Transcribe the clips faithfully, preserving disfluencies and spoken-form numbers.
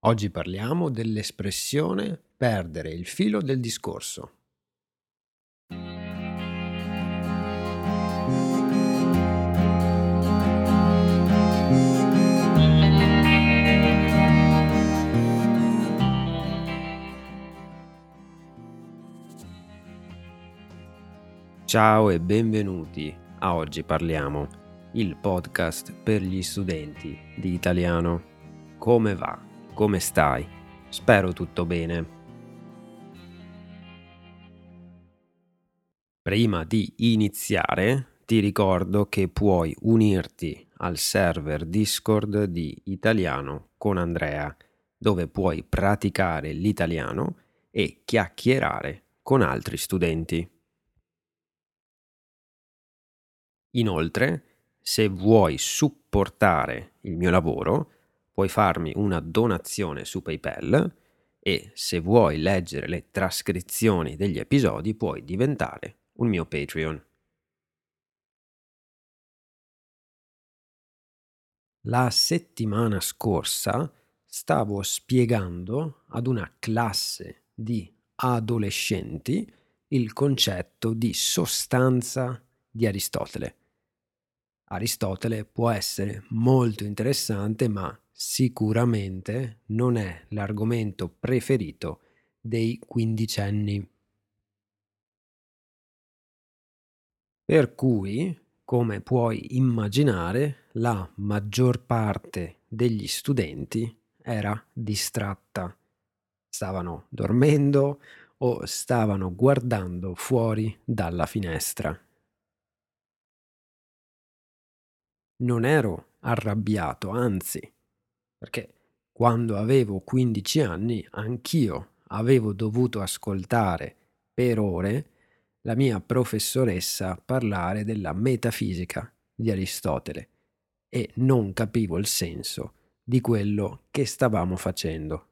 Oggi parliamo dell'espressione perdere il filo del discorso. Ciao e benvenuti a Oggi parliamo, il podcast per gli studenti di italiano. Come va? Come stai? Spero tutto bene. Prima di iniziare, ti ricordo che puoi unirti al server Discord di Italiano con Andrea, dove puoi praticare l'italiano e chiacchierare con altri studenti. Inoltre, se vuoi supportare il mio lavoro, puoi farmi una donazione su PayPal e se vuoi leggere le trascrizioni degli episodi puoi diventare un mio Patreon. La settimana scorsa stavo spiegando ad una classe di adolescenti il concetto di sostanza di Aristotele. Aristotele può essere molto interessante, ma sicuramente non è l'argomento preferito dei quindicenni. Per cui, come puoi immaginare, la maggior parte degli studenti era distratta. Stavano dormendo o stavano guardando fuori dalla finestra. Non ero arrabbiato, anzi, perché quando avevo quindici anni anch'io avevo dovuto ascoltare per ore la mia professoressa parlare della metafisica di Aristotele e non capivo il senso di quello che stavamo facendo.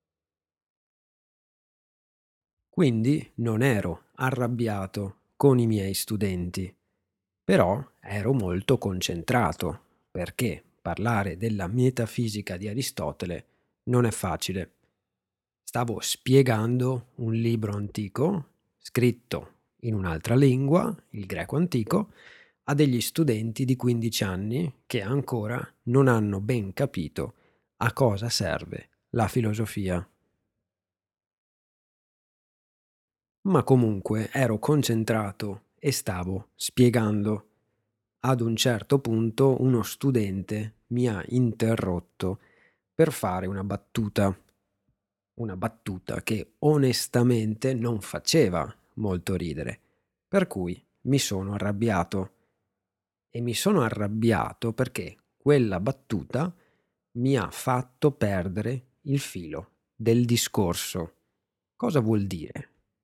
Quindi non ero arrabbiato con i miei studenti, però ero molto concentrato perché parlare della metafisica di Aristotele non è facile. Stavo spiegando un libro antico, scritto in un'altra lingua, il greco antico, a degli studenti di quindici anni che ancora non hanno ben capito a cosa serve la filosofia. Ma comunque ero concentrato e stavo spiegando. Ad un certo punto uno studente mi ha interrotto per fare una battuta. Una battuta che onestamente non faceva molto ridere, per cui mi sono arrabbiato. E mi sono arrabbiato perché quella battuta mi ha fatto perdere il filo del discorso. Cosa vuol dire?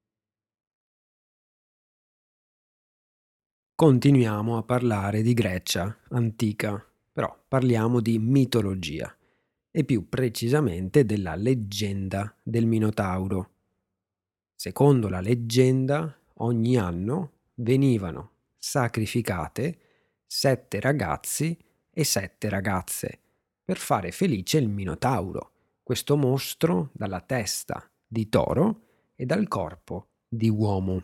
Continuiamo a parlare di Grecia antica, però parliamo di mitologia e più precisamente della leggenda del Minotauro. Secondo la leggenda, ogni anno venivano sacrificate sette ragazzi e sette ragazze per fare felice il Minotauro, questo mostro dalla testa di toro e dal corpo di uomo.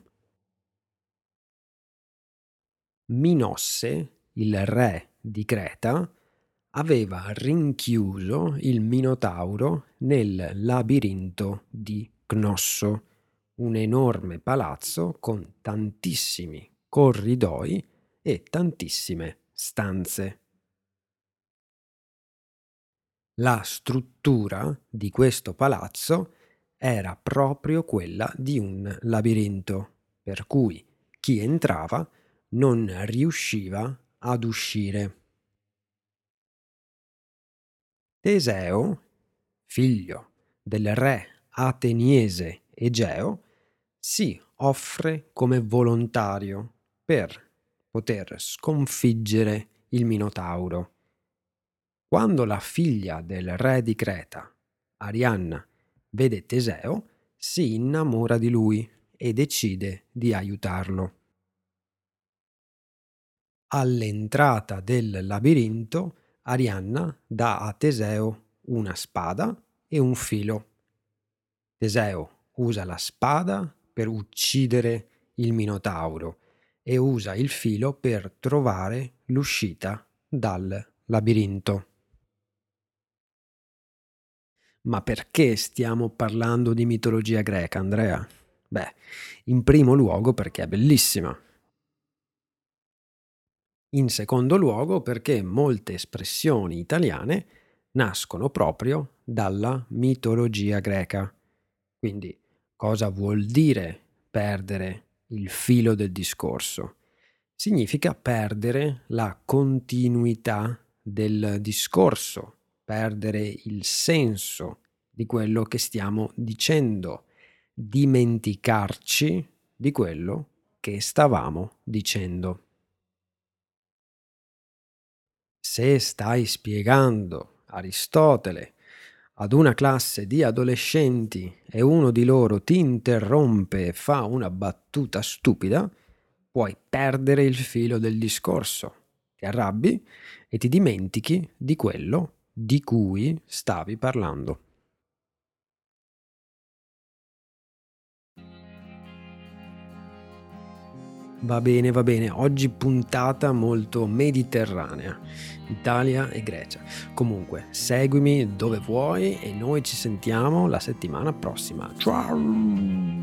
Minosse, il re di Creta, aveva rinchiuso il Minotauro nel labirinto di Cnosso, un enorme palazzo con tantissimi corridoi e tantissime stanze. La struttura di questo palazzo era proprio quella di un labirinto, per cui chi entrava non riusciva ad uscire. Teseo, figlio del re ateniese Egeo, si offre come volontario per poter sconfiggere il Minotauro. Quando la figlia del re di Creta, Arianna, vede Teseo, si innamora di lui e decide di aiutarlo. All'entrata del labirinto, Arianna dà a Teseo una spada e un filo. Teseo usa la spada per uccidere il Minotauro e usa il filo per trovare l'uscita dal labirinto. Ma perché stiamo parlando di mitologia greca, Andrea? Beh, in primo luogo perché è bellissima. In secondo luogo perché molte espressioni italiane nascono proprio dalla mitologia greca. Quindi, cosa vuol dire perdere il filo del discorso? Significa perdere la continuità del discorso, perdere il senso di quello che stiamo dicendo, dimenticarci di quello che stavamo dicendo. Se stai spiegando Aristotele ad una classe di adolescenti e uno di loro ti interrompe e fa una battuta stupida, puoi perdere il filo del discorso, ti arrabbi e ti dimentichi di quello di cui stavi parlando. Va bene, va bene. Oggi puntata molto mediterranea. Italia e Grecia. Comunque, seguimi dove vuoi e noi ci sentiamo la settimana prossima. Ciao!